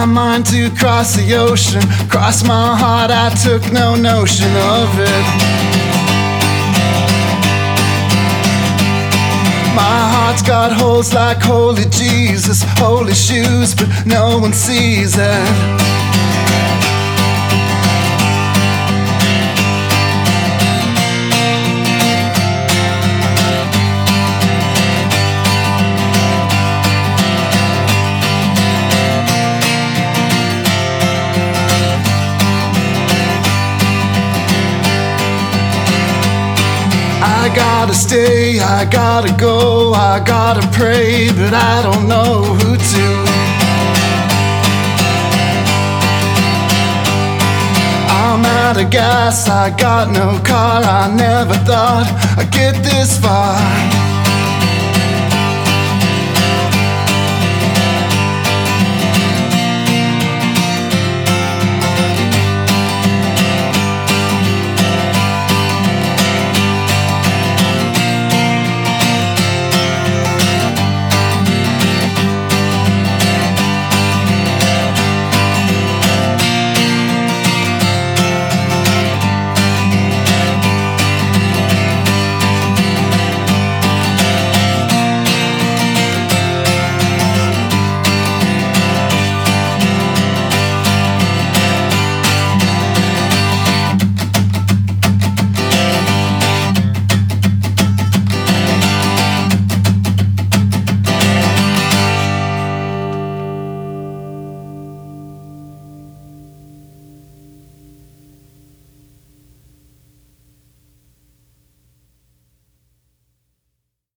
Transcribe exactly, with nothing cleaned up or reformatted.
my mind to cross the ocean. Cross my heart, I took no notion of it. My heart's got holes like holy Jesus, holy shoes, but no one sees it. I gotta stay, I gotta go, I gotta pray, but I don't know who to. I'm out of gas, I got no car, I never thought I'd get this far.